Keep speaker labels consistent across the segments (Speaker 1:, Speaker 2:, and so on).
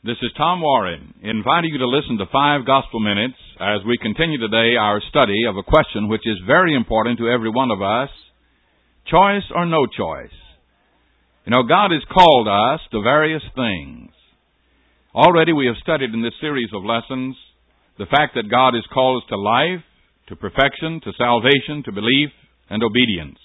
Speaker 1: This is Tom Warren, inviting you to listen to 5 Gospel Minutes as we continue today our study of a question which is very important to every one of us: choice or no choice? You know, God has called us to various things. Already we have studied in this series of lessons the fact that God has called us to life, to perfection, to salvation, to belief, and obedience.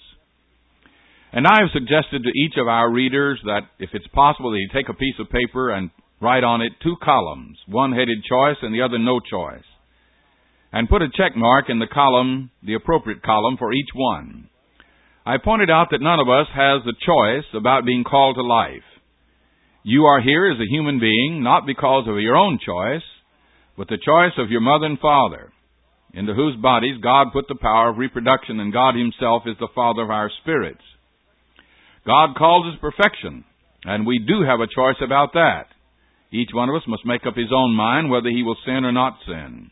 Speaker 1: And I have suggested to each of our readers that if it's possible that you take a piece of paper and write on it 2 columns, one headed choice and the other no choice, and put a check mark in the column, the appropriate column for each one. I pointed out that none of us has the choice about being called to life. You are here as a human being, not because of your own choice, but the choice of your mother and father, into whose bodies God put the power of reproduction, and God Himself is the Father of our spirits. God calls us perfection, and we do have a choice about that. Each one of us must make up his own mind whether he will sin or not sin.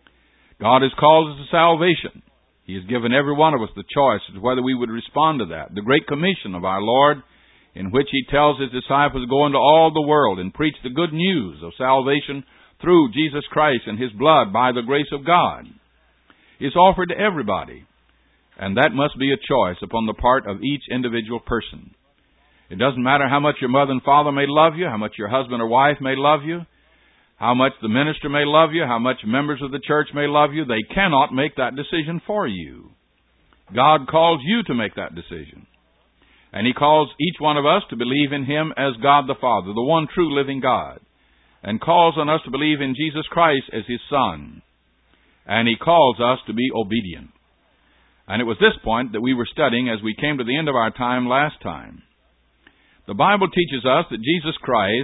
Speaker 1: God has called us to salvation. He has given every one of us the choice as to whether we would respond to that. The Great Commission of our Lord, in which He tells His disciples to go into all the world and preach the good news of salvation through Jesus Christ and His blood by the grace of God, is offered to everybody. And that must be a choice upon the part of each individual person. It doesn't matter how much your mother and father may love you, how much your husband or wife may love you, how much the minister may love you, how much members of the church may love you. They cannot make that decision for you. God calls you to make that decision. And He calls each one of us to believe in Him as God the Father, the one true living God, and calls on us to believe in Jesus Christ as His Son. And He calls us to be obedient. And it was this point that we were studying as we came to the end of our time last time. The Bible teaches us that Jesus Christ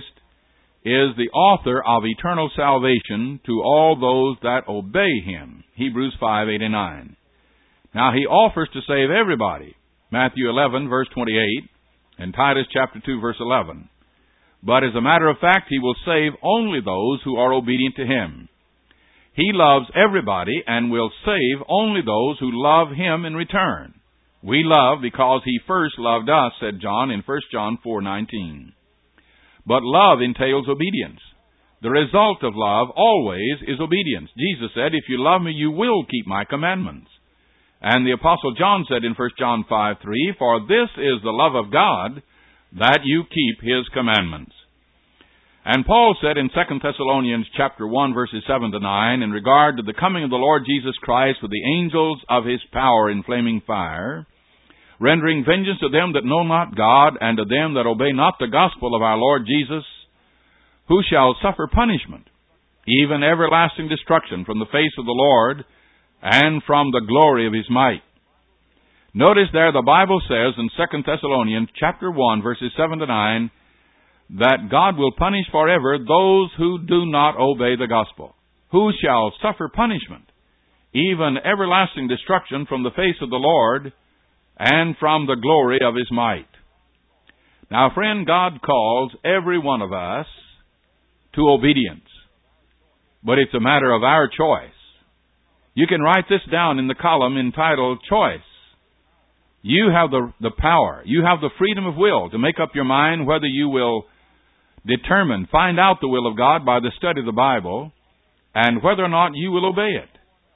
Speaker 1: is the author of eternal salvation to all those that obey Him. Hebrews 5:8-9. Now He offers to save everybody. Matthew 11, verse 28, and Titus chapter 2, verse 11. But as a matter of fact, He will save only those who are obedient to Him. He loves everybody and will save only those who love Him in return. We love because He first loved us, said John in 1 John 4:19. But love entails obedience. The result of love always is obedience. Jesus said, if you love me, you will keep my commandments. And the Apostle John said in 1 John 5:3, for this is the love of God, that you keep His commandments. And Paul said in 2 Thessalonians chapter 1, verses 7-9, in regard to the coming of the Lord Jesus Christ with the angels of His power in flaming fire, rendering vengeance to them that know not God, and to them that obey not the gospel of our Lord Jesus, who shall suffer punishment, even everlasting destruction from the face of the Lord, and from the glory of His might. Notice there the Bible says in 2 Thessalonians chapter 1, verses 7-9, that God will punish forever those who do not obey the gospel, who shall suffer punishment, even everlasting destruction from the face of the Lord, and from the glory of His might. Now, friend, God calls every one of us to obedience, but it's a matter of our choice. You can write this down in the column entitled Choice. You have the power, you have the freedom of will to make up your mind whether you will find out the will of God by the study of the Bible, and whether or not you will obey it.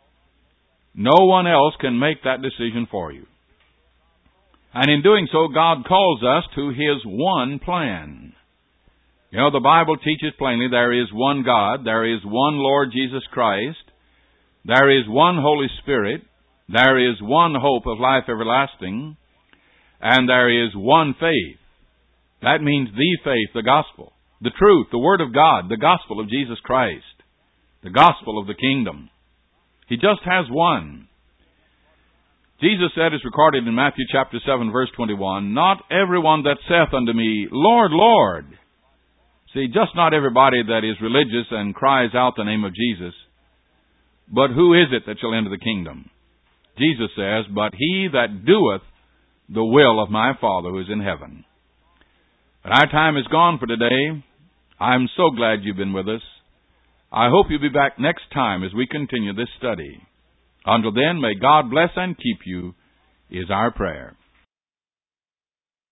Speaker 1: No one else can make that decision for you. And in doing so, God calls us to His one plan. You know, the Bible teaches plainly there is one God, there is one Lord Jesus Christ, there is one Holy Spirit, there is one hope of life everlasting, and there is one faith. That means the faith, the gospel, the truth, the Word of God, the gospel of Jesus Christ, the gospel of the kingdom. He just has one. Jesus said, as recorded in Matthew chapter 7, verse 21, not everyone that saith unto me, Lord, Lord. See, just not everybody that is religious and cries out the name of Jesus, but who is it that shall enter the kingdom? Jesus says, but he that doeth the will of my Father who is in heaven. But our time is gone for today. I'm so glad you've been with us. I hope you'll be back next time as we continue this study. Until then, may God bless and keep you, is our prayer.